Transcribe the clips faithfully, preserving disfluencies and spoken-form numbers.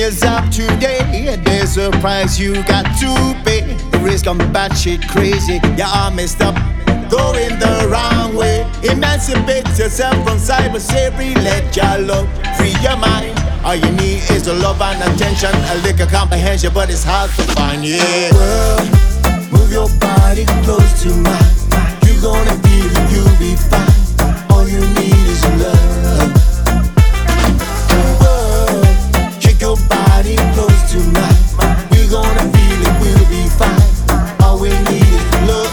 is up today. There's a price you got to pay. The risk I'm batshit crazy. You're all messed up, going the wrong way. Emancipate yourself from cyber slavery. Let your love free your mind. All you need is the love and attention, a little comprehension, but it's hard to find, yeah. World, move your body close to mine. You gonna feel it, you'll be fine. All you need is love. World, shake your body close to mine. We gonna feel it, we'll be fine. All we need is love.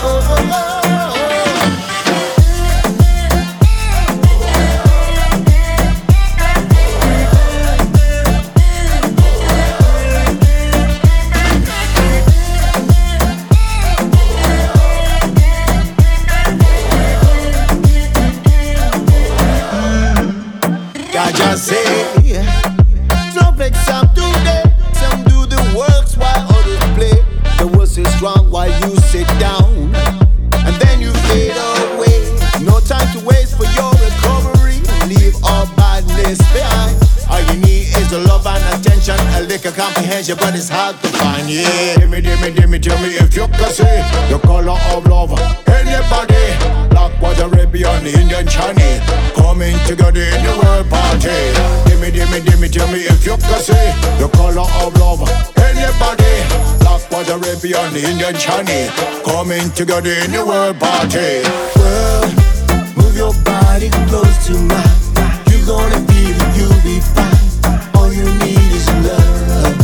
I just say, some make some do that, some do the works while others play. The worst is strong while you sit down, and then you fade away. No time to waste for your recovery. Leave all badness behind. All you need is the love and attention, a little comprehension, but it's hard to find, yeah. Dimmy, dimmy, dimmy, tell me if you can see the color of love. Anybody, Black, white, Arabian, Indian, Chinese, coming together in the world party. Dimmy, dimmy, dimmy, tell me if you can see the color of love. Anybody, Black, white, Arabian, Indian, Chinese, coming together in the world party. World, move your body close to mine. You gonna feel it, you'll be fine. All you need is love.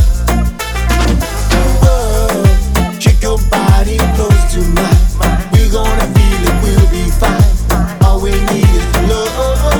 World, shake your body close to mine. We gonna feel it, we'll be fine. All we need is love.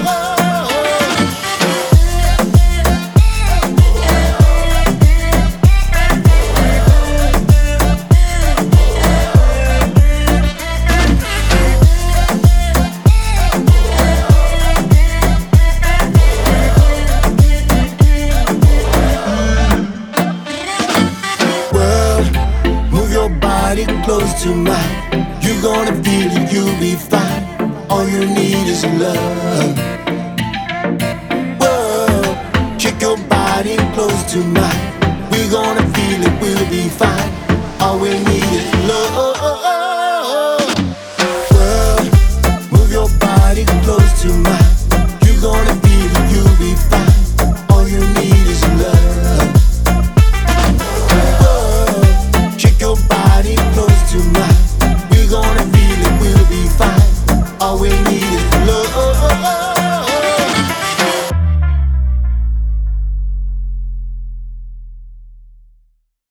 Body close to mine. You gonna feel it, you'll be fine. All you need is love. Whoa, shake your body close to mine. We gonna feel it, we'll be fine. All we need is love.